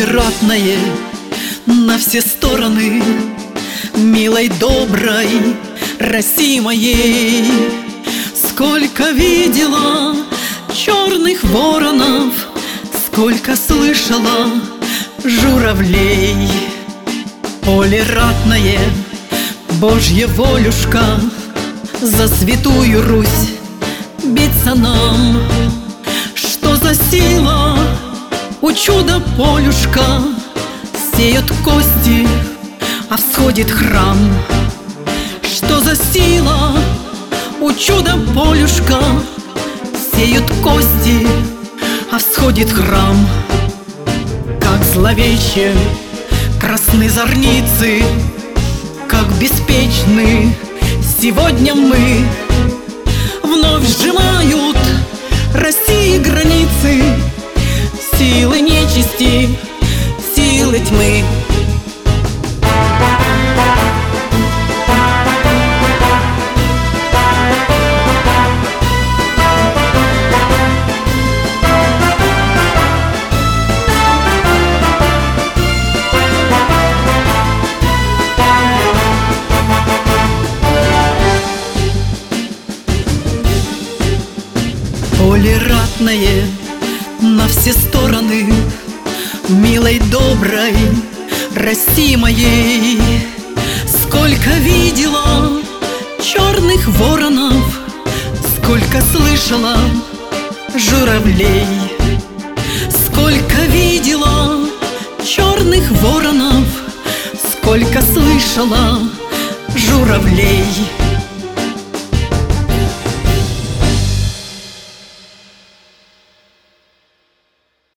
Поле ратное на все стороны, милой, доброй России моей. Сколько видела черных воронов, сколько слышала журавлей. Поле ратное, Божья волюшка, за святую Русь биться нам. Что за сила у чудо-полюшка, сеют кости, а всходит храм. Что за сила у чудо-полюшка, сеют кости, а всходит храм. Как зловеще красны зорницы, как беспечны сегодня мы. Вновь сжимают России границы силы нечисти, силы тьмы. Поле ратное на все стороны, милой, доброй России моей. Сколько видела черных воронов, сколько слышала журавлей. Сколько видела черных воронов, сколько слышала журавлей.